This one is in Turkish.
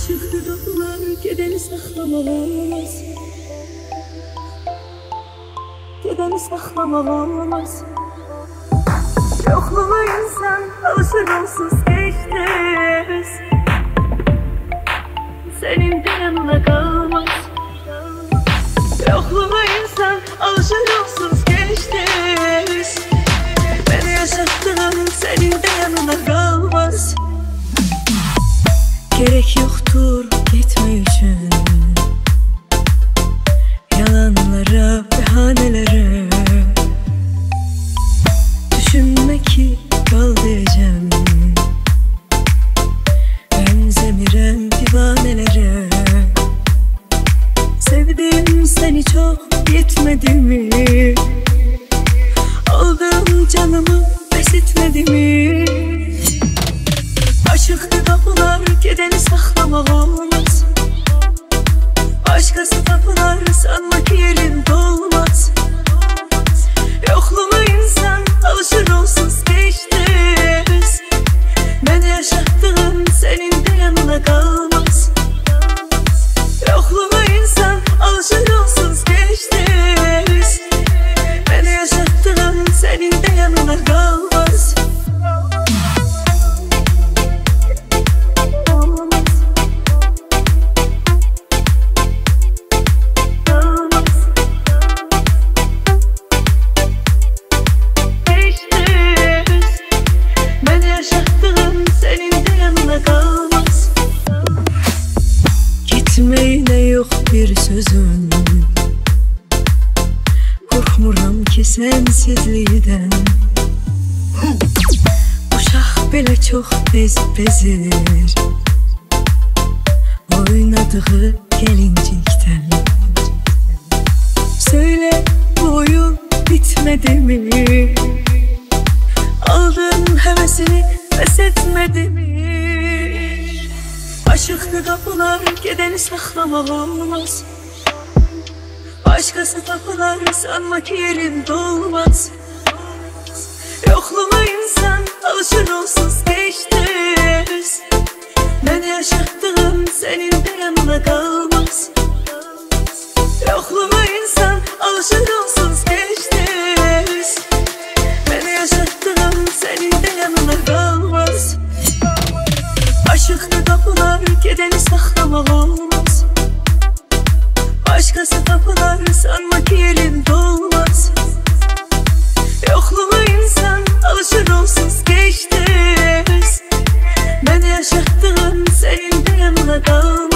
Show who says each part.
Speaker 1: Aşık dudaklar kedeni saklamaz, kedeni saklamaz. Yokluğuna insan alışır onsuz geçmez, senin de yanına kalmaz. Yokluğuna insan alışır onsuz geçmez, beni yaşattığın senin de yanına kalmaz. Gerek yoktur gitme için yalanlara, bahanelere. Düşünme ki kal diyeceğim, benzemirem divanelere. Sevdim seni çok, yetmedi mi? Aldığım canımı besitmedi mi? Aşık dudaklar kedeni saklamaz, başkası tapılar sanma ki yerin dolmaz. Yokluğuna insan alışır onsuz geçmez, beni yaşattığın senin de yanına kalmaz. Yokluğuna insan alışır onsuz geçmez, beni yaşattığın senin de yanına kalmaz. Gitmeyine yok bir sözüm, korkmuram ki sensizliğinden. Uşaq belə çox tez bezir oynadığı gelincikten. Söyle bu oyun bitmedi mi? Aldığın hevesini pes etmedi mi? Aşık dudaklar kedeni saklamaz, başkası tapılar sanma ki yerin dolmaz. Yokluğuna insan alışır onsuz geçmez, beni yaşattığın senin de yanına kalmaz. Yokluğuna insan alışır onsuz geçmez, beni yaşattığın senin de yanına kalmaz. Aşık dudaklar kedeni saklamaz, başkası tapılar sanma ki yerin dolmaz. Yokluğuna insan alışır onsuz geçmez, beni yaşattığın senin de yanına kalmaz.